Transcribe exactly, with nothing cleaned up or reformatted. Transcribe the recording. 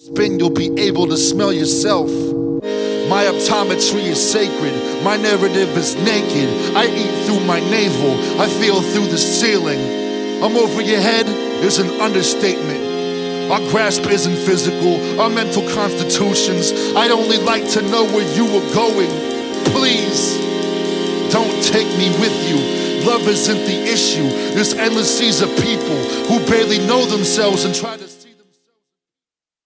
spin, you'll be able to smell yourself. My optometry is sacred, my narrative is naked. I eat through my navel, I feel through the ceiling. I'm over your head is an understatement. Our grasp isn't physical, our mental constitutions. I'd only like to know where you were going. Please, don't take me with you. Love isn't the issue. There's endless seas of people who barely know themselves and try to